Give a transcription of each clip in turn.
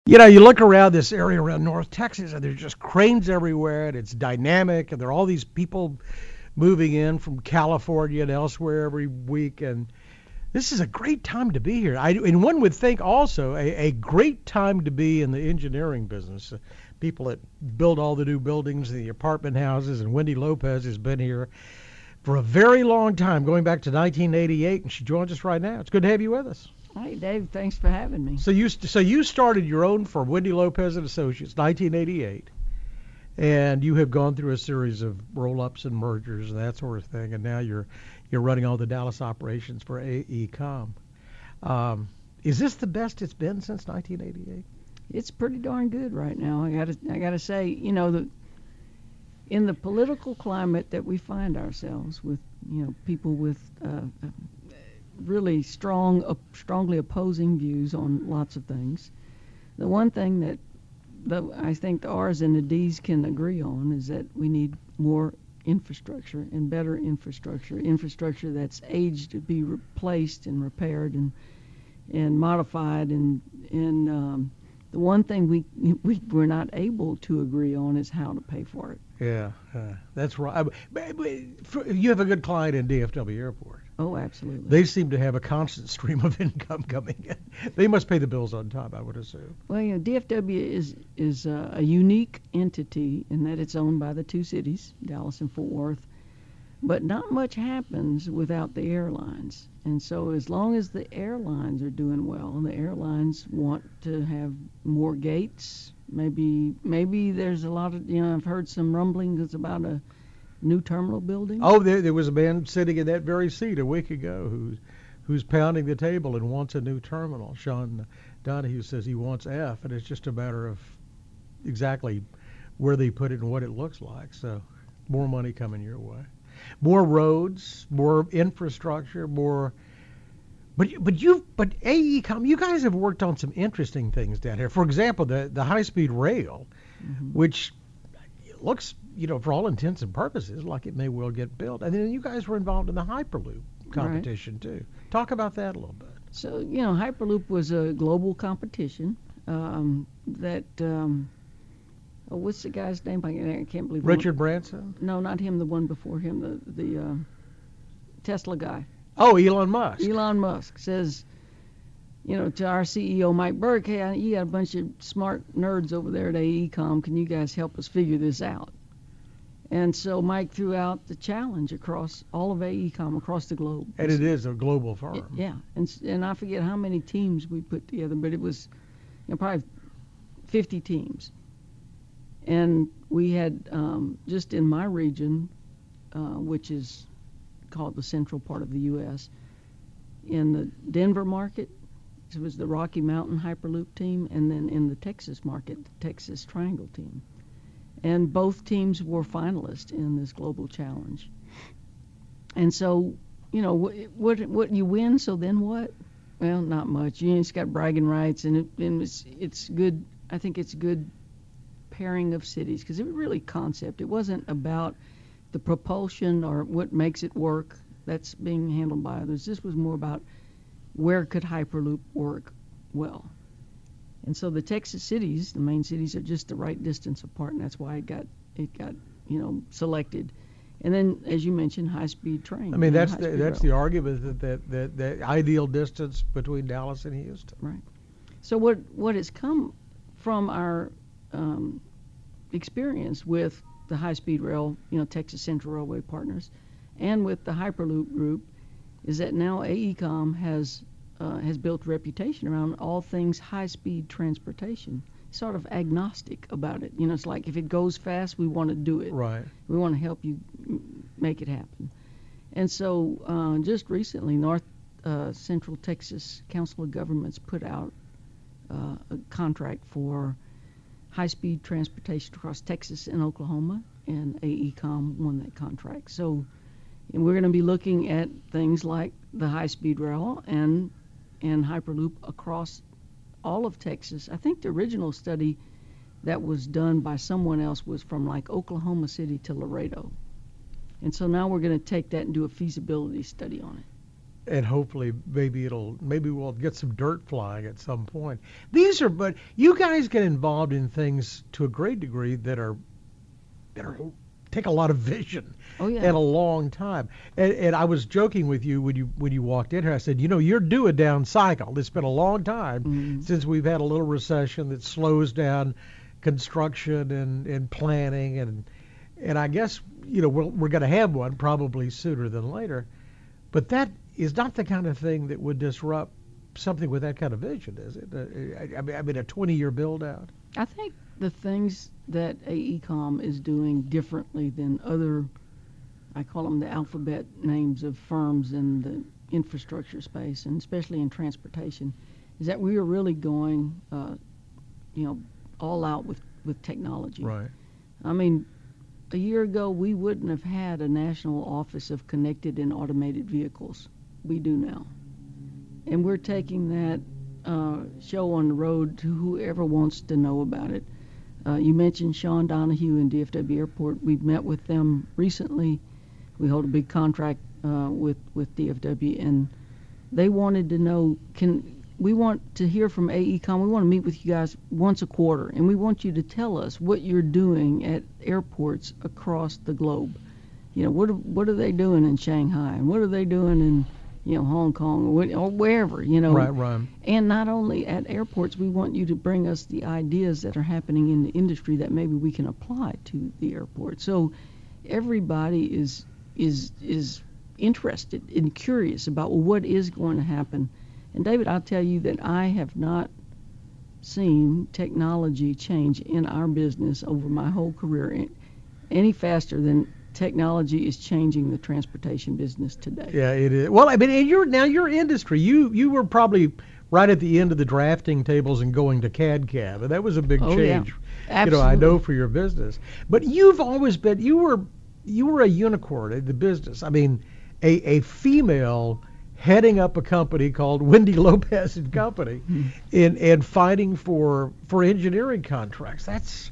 You know, you look around this area around North Texas, and there's just cranes everywhere, and it's dynamic, and there are all these people moving in from California and elsewhere every week, and this is a great time to be here. And one would think also a great time to be in the engineering business. People that build all the new buildings, the apartment houses, and Wendy Lopez has been here for a very long time, going back to 1988, and she joins us right now. It's good to have you with us. Hey, Dave, thanks for having me. So you started your own firm, Wendy Lopez and Associates, 1988, and you have gone through a series of roll-ups and mergers and that sort of thing, and now you're running all the Dallas operations for AECOM. Is this the best it's been since 1988? It's pretty darn good right now. I gotta say, in the political climate that we find ourselves with, people with really strongly opposing views on lots of things. The one thing that I think the R's and the D's can agree on is that we need more infrastructure and better infrastructure that's aged to be replaced and repaired and modified. And the one thing we're not able to agree on is how to pay for it. Yeah, that's right. You have a good client in DFW Airport. Oh, absolutely. They seem to have a constant stream of income coming in. They must pay the bills on time, I would assume. Well, DFW is a unique entity in that it's owned by the two cities, Dallas and Fort Worth, but not much happens without the airlines. And so as long as the airlines are doing well, and the airlines want to have more gates, maybe there's a lot of, I've heard some rumblings about a new terminal building. Oh, there was a man sitting in that very seat a week ago who's pounding the table and wants a new terminal. Sean Donahue says he wants F, and it's just a matter of exactly where they put it and what it looks like. So more money coming your way. More roads, more infrastructure, more. But AECOM, you guys have worked on some interesting things down here. For example, the high-speed rail, which looks, for all intents and purposes, like it may well get built. And then you guys were involved in the Hyperloop competition too. Talk about that a little bit. So, Hyperloop was a global competition what's the guy's name? I can't believe. Richard Branson? No, not him. The one before him, the Tesla guy. Oh, Elon Musk. Elon Musk says, to our CEO Mike Burke, hey, you got a bunch of smart nerds over there at AECOM. Can you guys help us figure this out? And so Mike threw out the challenge across all of AECOM, across the globe. And it is a global firm. Yeah, and I forget how many teams we put together, but it was probably 50 teams. And we had, just in my region, which is called the central part of the U.S., in the Denver market, it was the Rocky Mountain Hyperloop team, and then in the Texas market, the Texas Triangle team. And both teams were finalists in this global challenge. And so, what you win, so then what? Well, not much. You just got bragging rights, and it's good. I think it's good pairing of cities, because it was really concept. It wasn't about the propulsion or what makes it work. That's being handled by others. This was more about where could Hyperloop work well. And so the Texas cities, the main cities, are just the right distance apart, and that's why it got selected. And then, as you mentioned, high-speed train. I mean, that's the argument that the ideal distance between Dallas and Houston. Right. So what has come from our experience with the high-speed rail, Texas Central Railway Partners, and with the Hyperloop group, is that now AECOM has built a reputation around all things high-speed transportation. Sort of agnostic about it. It's like if it goes fast, we want to do it. Right. We want to help you make it happen. And so just recently, North Central Texas Council of Governments put out a contract for high-speed transportation across Texas and Oklahoma, and AECOM won that contract. So we're going to be looking at things like the high-speed rail and Hyperloop across all of Texas. I think the original study that was done by someone else was from like Oklahoma City to Laredo. And so now we're going to take that and do a feasibility study on it. and hopefully maybe we'll get some dirt flying at some point. But you guys get involved in things to a great degree that are take a lot of vision Oh yeah. and a long time. And I was joking with you when you walked in here. I said, you're due a down cycle. It's been a long time since we've had a little recession that slows down construction and planning, and I guess we're going to have one probably sooner than later. But that is not the kind of thing that would disrupt something with that kind of vision, is it? I mean, a 20-year build out. I think the things that AECOM is doing differently than other, I call them the alphabet names of firms in the infrastructure space, and especially in transportation, is that we are really going, all out with technology. Right. I mean, a year ago we wouldn't have had a national office of connected and automated vehicles. We do now, and we're taking that show on the road to whoever wants to know about it. You mentioned Sean Donahue and DFW Airport. We've met with them recently. We hold a big contract with DFW, and they wanted to know, we want to hear from AECOM. We want to meet with you guys once a quarter, and we want you to tell us what you're doing at airports across the globe. What are they doing in Shanghai, and what are they doing in Hong Kong or wherever, Right. And not only at airports, we want you to bring us the ideas that are happening in the industry that maybe we can apply to the airport. So everybody is interested and curious about what is going to happen. And David, I'll tell you that I have not seen technology change in our business over my whole career any faster than technology is changing the transportation business today. Yeah, it is. Well, I mean, and your industry, you were probably right at the end of the drafting tables and going to CAD/CAM, and that was a big change. Yeah. Absolutely. I know for your business. But you've always been, you were a unicorn in the business. I mean, a female heading up a company called Wendy Lopez and Company, and fighting for engineering contracts.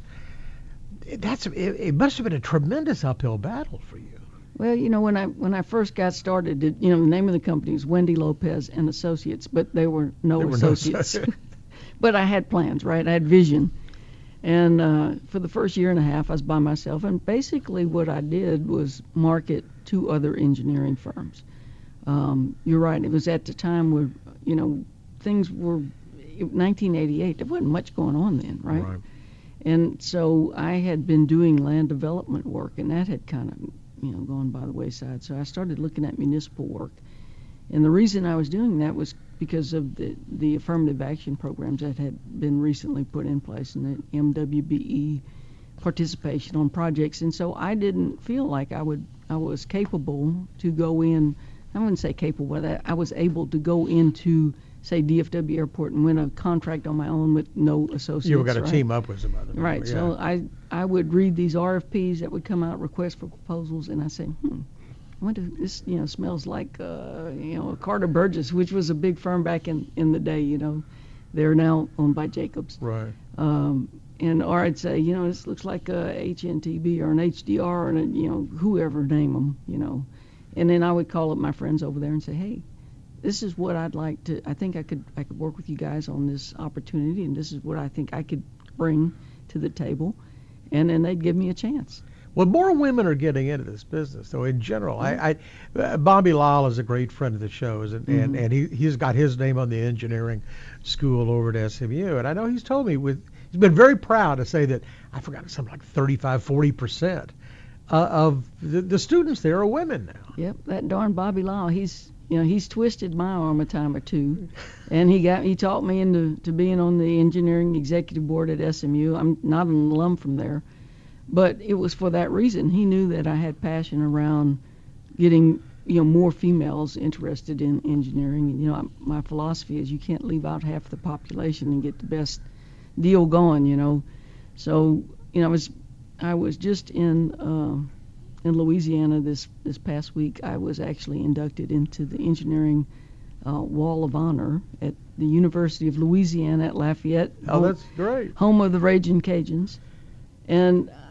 It must have been a tremendous uphill battle for you. Well, when I first got started, the name of the company was Wendy Lopez and Associates, but there were no associates. But I had plans, right? I had vision. And for the first year and a half, I was by myself. And basically what I did was market to other engineering firms. You're right. It was at the time where, things were, 1988, there wasn't much going on then, right? And so I had been doing land development work, and that had kind of, gone by the wayside. So I started looking at municipal work. And the reason I was doing that was because of the affirmative action programs that had been recently put in place, and the MWBE participation on projects. And so I didn't feel like I was capable to go in. I wouldn't say capable, but I was able to go into, say, DFW Airport and win a contract on my own with no associates. You were going to team up with some other people. Right. Yeah. So I would read these RFPs that would come out, requests for proposals, and I say, I wonder if this, smells like, Carter Burgess, which was a big firm back in the day. They're now owned by Jacobs. Right. Or I'd say, this looks like a HNTB or an HDR or whoever, name them, And then I would call up my friends over there and say, hey, this is what I'd like to, I think I could work with you guys on this opportunity, and this is what I think I could bring to the table. And then they'd give me a chance. Well, more women are getting into this business, though, in general. Bobby Lyle is a great friend of the show, and he's got his name on the engineering school over at SMU. And I know he's told me, he's been very proud to say that, I forgot, something like 35-40% of the students there are women now. Yep, that darn Bobby Lyle, he's twisted my arm a time or two, and he taught me into being on the engineering executive board at SMU. I'm not an alum from there, but it was for that reason. He knew that I had passion around getting more females interested in engineering. My philosophy is you can't leave out half the population and get the best deal going. So I was just in Louisiana this past week. I was actually inducted into the engineering Wall of Honor at the University of Louisiana at Lafayette. Oh, that's great. Home of the Ragin' Cajuns. And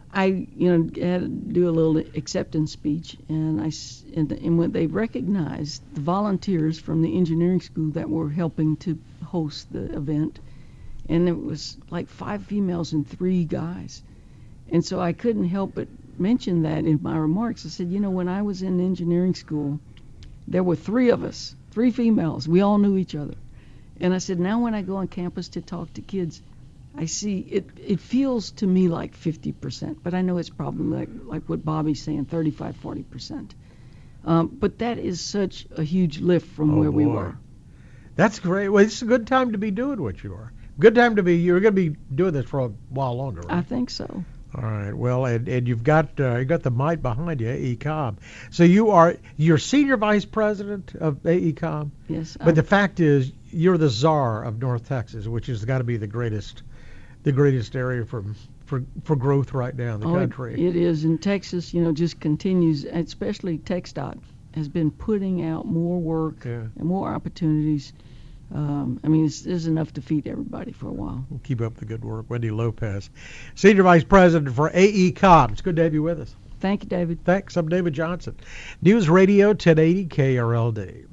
I had to do a little acceptance speech, and and when they recognized the volunteers from the engineering school that were helping to host the event, and it was like 5 females and 3 guys, and so I couldn't help but mention that in my remarks. I said, when I was in engineering school, there were 3 of us, 3 females. We all knew each other, and I said, now when I go on campus to talk to kids, I see it feels to me like 50%, but I know it's probably like what Bobby's saying, 35-40%. But that is such a huge lift from where we were. That's great. Well, it's a good time to be doing what you are. Good time to be. You're going to be doing this for a while longer, right? I think so. All right. Well, and you've got the might behind you, AECOM. So you're senior vice president of AECOM. Yes. But the fact is, you're the czar of North Texas, which has got to be the greatest area for growth right now in the country. It is. And Texas, just continues, especially TxDOT has been putting out more work and more opportunities. There's enough to feed everybody for a while. We'll keep up the good work. Wendy Lopez, Senior Vice President for AECOM. It's good to have you with us. Thank you, David. Thanks. I'm David Johnson. News Radio 1080 KRLD.